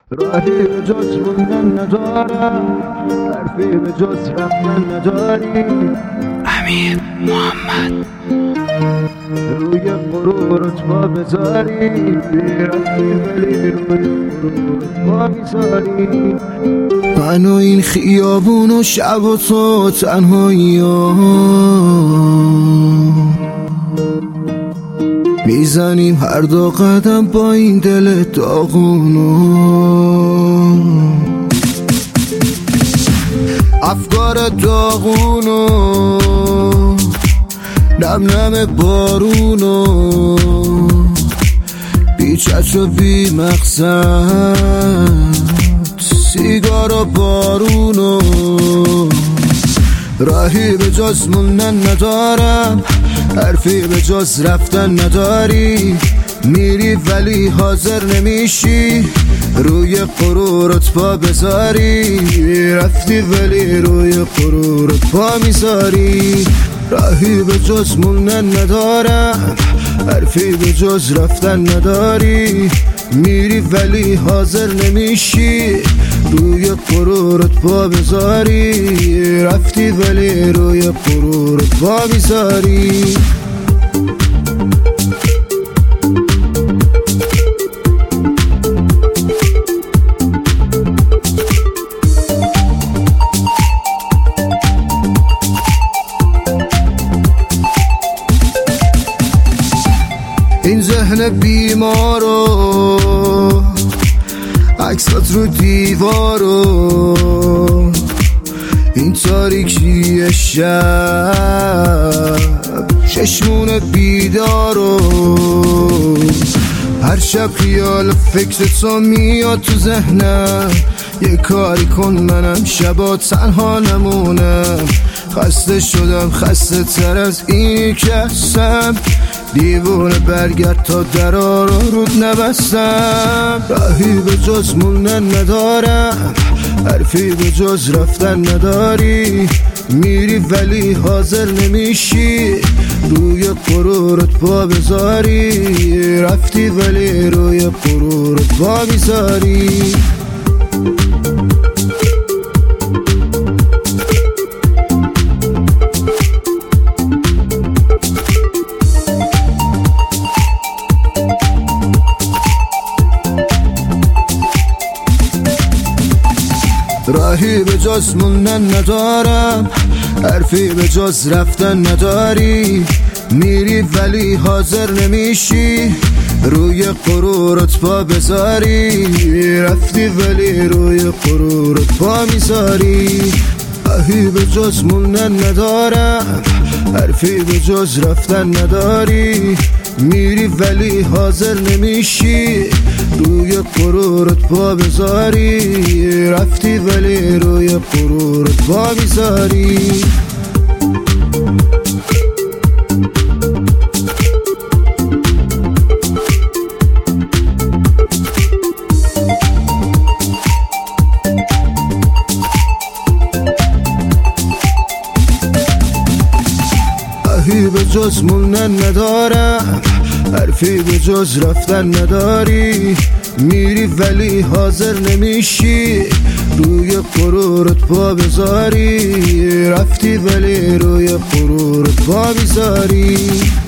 راهی به جز موندن ندارم، حرفی به جز رفتن نداری. امیر محمد روی غرورت پا بذاری، رفتی ولی روی غرورت پا میذاری. من و این خیابون و شب و تو تنهایی میزنیم هر دو قدم با این دل داغونو. افکار داغونو، نم نم بارونو، بی چتر و بی مقصد، سیگار و بارونو. راهی به جز موندن ندارم، حرفی به جز رفتن نداری. میری ولی حاضر نمیشی، روی غرورت پا بذاری. رفتی ولی روی غرورت پا میذاری. راهی به جز موندن ندارم، حرفی به جز رفتن نداری. میری ولی حاضر نمیشی، روی غرورت پا بذاری. رفتی ولی روی غرورت پا میذاری. این ذهن بیمارو، عکسات رو دیوارو، این تاریکی شب، چشمون بیدارو. هر شب خیال فکر تو میاد تو ذهنم، یه کاری کن منم شبا تنها نمونم. خسته شدم، خسته تر از اینی که هستم، دیوونه برگرد تا درا رو رود نبستم. راهی به جز موندن ندارم، حرفی به جز رفتن نداری. میری ولی حاضر نمیشی، روی غرورت پا بذاری. رفتی ولی روی غرورت پا میذاری. راهی به جز موندن ندارم، حرفی به جز رفتن نداری. میری ولی حاضر نمیشی، روی غرورت پا بذاری. رفتی ولی روی غرورت پا میذاری. راهی به جز موندن ندارم، حرفی به جز رفتن نداری. میری ولی حاضر نمیشی، روی غرورت پا بذاری. رفتی ولی روی غرورت پا میذاری. راهی به جز موندن ندارم، حرفی به جز رفتن نداری. میری ولی حاضر نمیشی، روی غرورت پا بذاری. رفتی ولی روی غرورت پا میذاری.